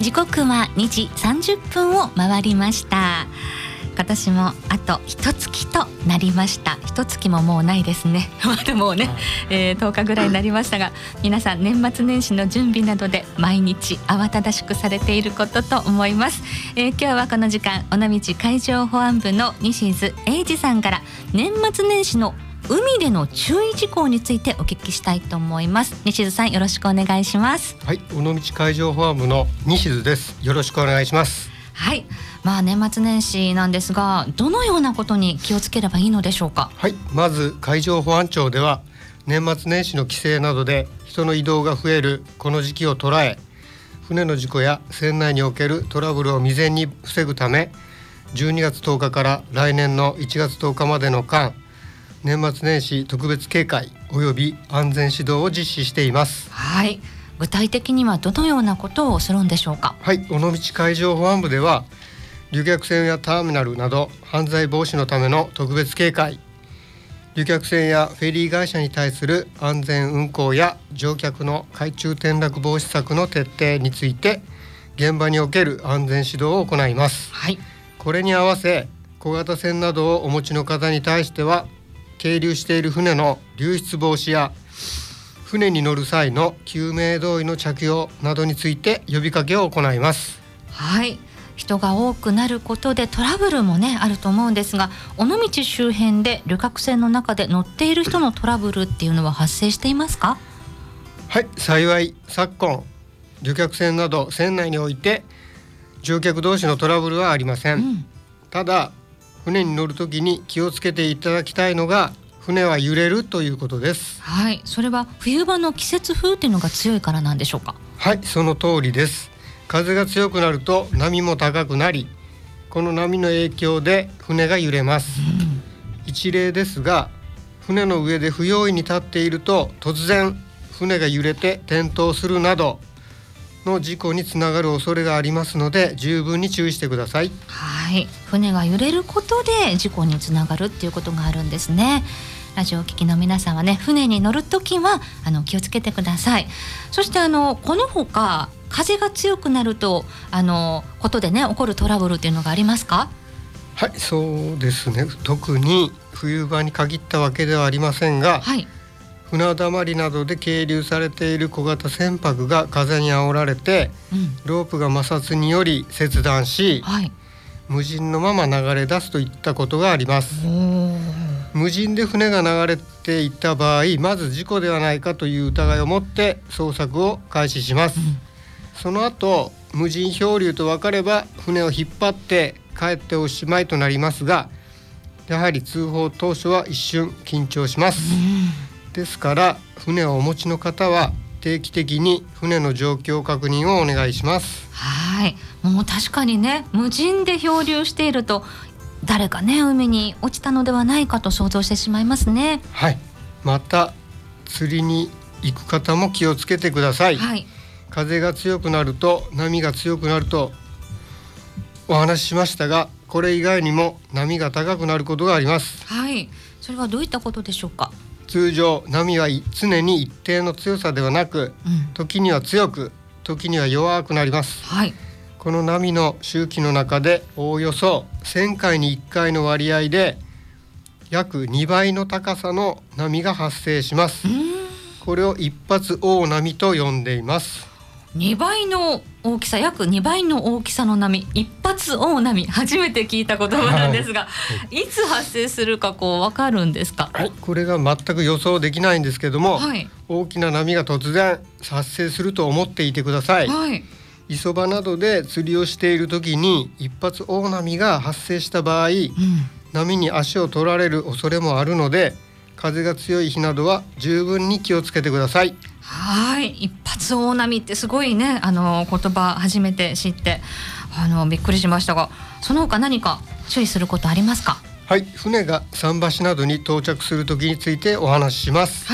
時刻は2時30分を回りました。今年もあと1月となりました。1月ももうないですねまだもうね、10日ぐらいになりましたが、皆さん年末年始の準備などで毎日慌ただしくされていることと思います。今日はこの時間尾道海上保安部の西津英二さんから年末年始の海での注意事項についてお聞きしたいと思います。西津さん、よろしくお願いします。 はい、尾道海上保安部の西津です。よろしくお願いします。 はい、年末年始なんですが、どのようなことに気をつければいいのでしょうか。 はい、まず海上保安庁では年末年始の規制などで人の移動が増えるこの時期を捉え、船の事故や船内におけるトラブルを未然に防ぐため、12月10日から来年の1月10日までの間、年末年始特別警戒および安全指導を実施しています。 はい、具体的にはどのようなことをするんでしょうか。 はい、尾道海上保安部では旅客船やターミナルなど犯罪防止のための特別警戒、旅客船やフェリー会社に対する安全運航や乗客の海中転落防止策の徹底について現場における安全指導を行います。 はい、 これに合わせ小型船などをお持ちの方に対しては、係留している船の流出防止や船に乗る際の救命胴衣の着用などについて呼びかけを行います。 はい、人が多くなることでトラブルもねあると思うんですが、尾道周辺で旅客船の中で乗っている人のトラブルっていうのは発生していますか。 はい、幸い昨今旅客船など船内において乗客同士のトラブルはありません。ただ船に乗るときに気をつけていただきたいのが、船は揺れるということです。 はい、それは冬場の季節風っていうのが強いからなんでしょうか。 はい、その通りです。風が強くなると波も高くなり、この波の影響で船が揺れます。一例ですが、船の上で不用意に立っていると突然船が揺れて転倒するなどの事故につながる恐れがありますので、十分に注意してください。 はい、船が揺れることで事故につながるっていうことがあるんですね。ラジオを聞きの皆さんはね、船に乗るときは気をつけてください。そしてこのほか風が強くなるとことでね起こるトラブルっていうのがありますか。 はい、そうですね。特に冬場に限ったわけではありませんが、 はい、 船だまりなどで係留されている小型船舶が風に煽られて、ロープが摩擦により切断し、 はい、 無人のまま流れ出すといったことがあります。無人で船が流れていった場合、まず事故ではないかという疑いを持って捜索を開始します。その後無人漂流と分かれば船を引っ張って帰っておしまいとなりますが、やはり通報当初は一瞬緊張します。ですから船をお持ちの方は定期的に船の状況確認をお願いします。 はい、もう確かにね、無人で漂流していると誰かね海に落ちたのではないかと想像してしまいますね。 はい、また釣りに行く方も気をつけてください。 はい、 風が強くなると波が強くなるとお話ししましたが、これ以外にも波が高くなることがあります。 はい、それはどういったことでしょうか。 通常波は常に一定の強さではなく、時には強く時には弱くなります。 はい、 この波の周期の中でおおよそ1000回に1回の割合で約2倍の高さの波が発生します。これを一発大波と呼んでいます。 2倍の大きさ、約2倍の大きさの波、一発大波、初めて聞いた言葉なんですが、いつ発生するか分かるんですか。 はい、これが全く予想できないんですけども、 はい、 大きな波が突然発生すると思っていてください。 はい、 磯場などで釣りをしている時に一発大波が発生した場合、波に足を取られる恐れもあるので、風が強い日などは十分に気をつけてください。 はい、一発大波ってすごいね、言葉初めて知ってびっくりしましたが、その他何か注意することありますか。 はい、船が桟橋などに到着する時についてお話しします。 はい、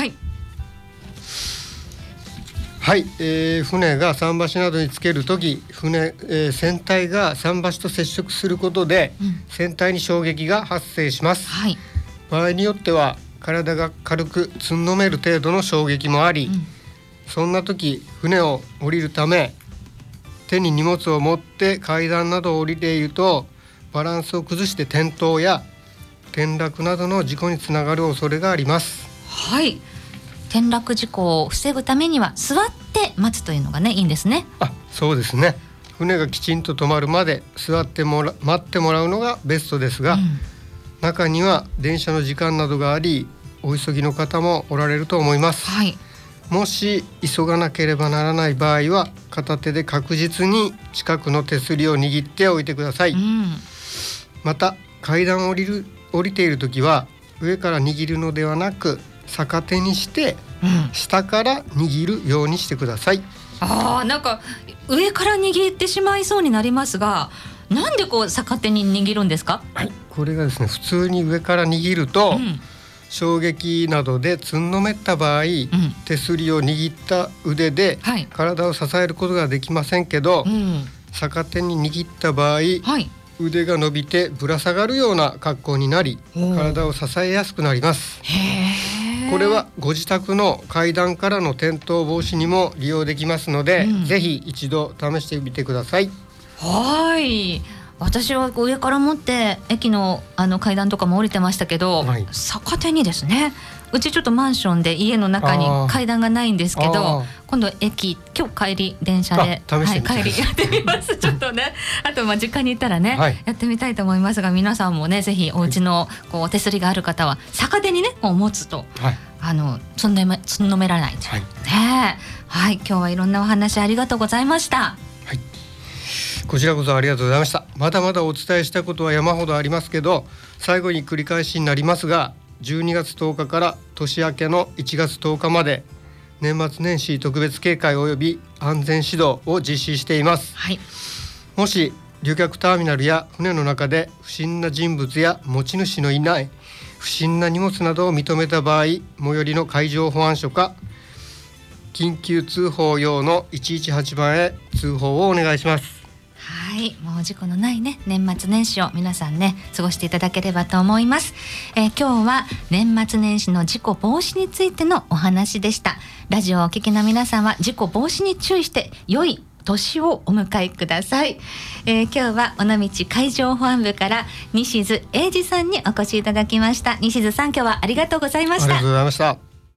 はい、船が桟橋などにつける時、船体が桟橋と接触することで、船体に衝撃が発生します。 はい、 場合によっては体が軽くつんのめる程度の衝撃もあり、そんな時船を降りるため手に荷物を持って階段などを降りているとバランスを崩して転倒や転落などの事故につながる恐れがあります。 はい、転落事故を防ぐためには座って待つというのがね、いいんですね。 そうですね。船がきちんと止まるまで座って待ってもらうのがベストですが、中には電車の時間などがありお急ぎの方もおられると思います。 はい、 もし急がなければならない場合は片手で確実に近くの手すりを握っておいてください。また階段を降りているときは上から握るのではなく逆手にして下から握るようにしてください。 なんか上から握ってしまいそうになりますが、なんでこう逆手に握るんですか？ これがですね、普通に上から握ると、衝撃などでつんのめった場合、手すりを握った腕で体を支えることができませんけど、逆手に握った場合、腕が伸びてぶら下がるような格好になり体を支えやすくなります。これはご自宅の階段からの転倒防止にも利用できますので、ぜひ一度試してみてください。 はい、私は上から持って駅の階段とかも降りてましたけど、逆手にですね。うちちょっとマンションで家の中に階段がないんですけど、今度今日帰り電車で帰りやってみますちょっとね、あと実家に行ったらね、やってみたいと思いますが、皆さんもねぜひお家のお手すりがある方は逆手にね持つと、つんのめらないというね。はい、今日はいろんなお話ありがとうございました。 こちらこそありがとうございました。まだまだお伝えしたことは山ほどありますけど、最後に繰り返しになりますが、12月10日から年明けの1月10日まで年末年始特別警戒及び安全指導を実施しています。もし旅客ターミナルや船の中で不審な人物や持ち主のいない不審な荷物などを認めた場合、最寄りの海上保安署か緊急通報用の118番へ通報をお願いします。 はい、もう事故のないね年末年始を皆さんね過ごしていただければと思います。今日は年末年始の事故防止についてのお話でした。ラジオをお聞きの皆さんは事故防止に注意して良い年をお迎えください。今日は尾道海上保安部から西津英二さんにお越しいただきました。西津さん、今日はありがとうございました。 ありがとうございました。